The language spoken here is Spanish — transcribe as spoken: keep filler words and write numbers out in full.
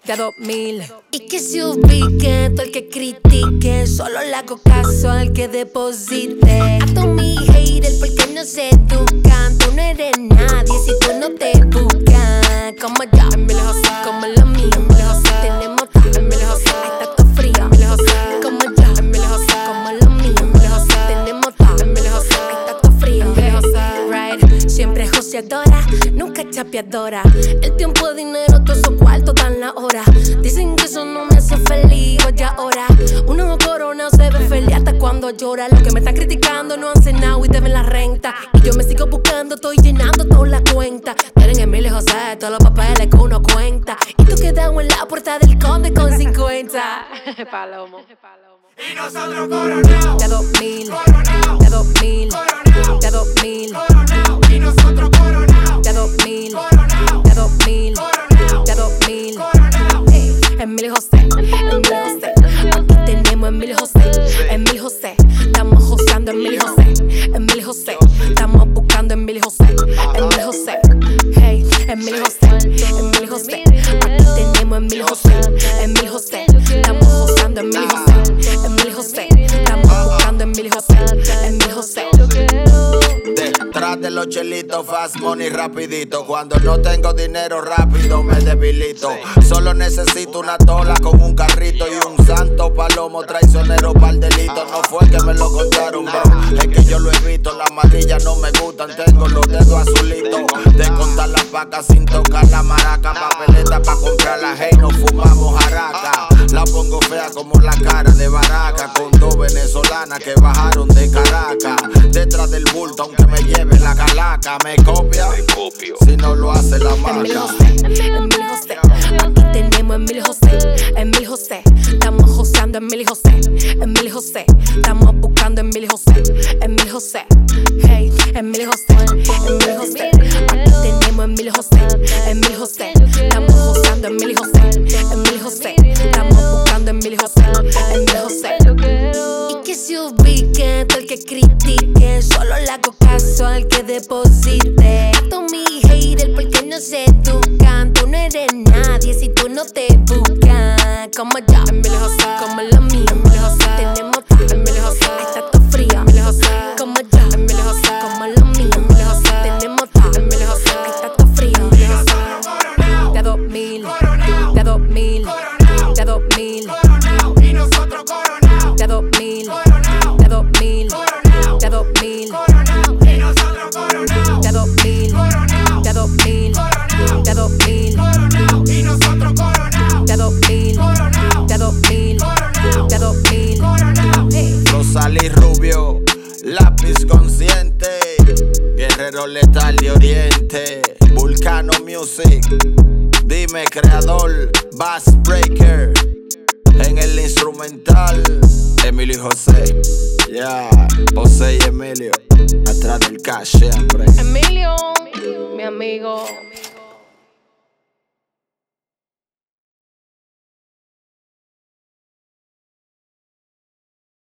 de dos mil. Y que se ubique todo el que critique, solo le hago caso al que deposite. A todos mis haters porque no se educan, tú no eres nadie si tú no te buscas. Como yo, como lo mío, tenemos todo, ahí está todo frío. Como yo, como lo mío, tenemos todo, ahí está todo frío. Right, siempre joseadora, nunca chapeadora. El tiempo es dinero, todo esos cuartos dan la hora. Dicen que eso no me hace feliz, oye ahora. Uno corona se ve feliz hasta cuando llora. Los que me están criticando no hacen nada y deben la renta. Y yo me sigo buscando, estoy llenando toda la cuenta. Tienen Emilio José, todos los papeles que uno cuenta. Y tú quedado en la puerta del conde con cincuenta. Palomo. Y nosotros coronados de dos mil, coronao, de dos mil, coronao, de dos mil, coronao. Y nosotros coronados de dos mil, coronao, de dos mil, coronao, de dos mil. coronao. Emilio José, Emilio José. Aquí tenemos Emilio José, Emilio José. Estamos joseando Emilio José, Emilio José. Estamos buscando Emilio José, Emilio José. Hey, Emilio José, Emilio José. Aquí tenemos Emilio José, Emilio José. Estamos joseando Emilio José, Emilio José. Estamos buscando Emilio José, Emilio José. Detrás de los chelitos, fast money rapidito. Cuando no tengo dinero rápido me debilito. Solo necesito una tola con un carrito y un santo palomo traicionero pa'l delito. No fue que me lo contaron, bro, es que yo lo evito. Las amarillas no me gustan, tengo los dedos azulitos. De contar las vacas sin tocar la maraca. Papeleta pa' comprar la hey, no fumamos jaraca. La pongo fea como la cara de Baraca, con dos venezolanas que bajaron de Caracas. Detrás del bulto aunque me lleve la calaca. Me copia, me copio, si no lo hace la Emilio marca. José, Emilio José. Aquí tenemos Emilio José, Emilio José. Estamos joseando Emilio José, Emilio José. Estamos buscando Emilio José, Emilio José. Hey, Emilio José, Emilio José. Aquí tenemos Emilio José, Emilio José. Estamos joseando Emilio José, Emilio José. Estamos buscando Emilio José, Emilio José. Y que se ubique todo el que critique, solo le hago caso al que deposite. A todos mis haters porque no se educan, tú no eres nadie si tú no te buscas. Como yo, Emilio José, como lo mío, Emilio José. Tenemos todo, Emilio José. Ahí está todo frío, Emilio José. Como yo, Emilio José, como lo mío, Emilio José. Tenemos todo, Emilio José. Ahí está todo frío, Emilio José. De dos mil, de dos mil, de dos mil, Y nosotros coronados de dos mil, de dos mil, de dos mil, y nosotros coronados de dos mil, de dos mil, de dos mil, y nosotros coronados de dos mil, de dos mil, de dos mil. Rosalí Rubio, lápiz consciente, guerrero letal de oriente, Vulcano Music, dime creador, Bass Breaker, en el instrumental, Emilio José, ya, yeah, José y Emilio, atrás del cash siempre. Emilio, mi amigo.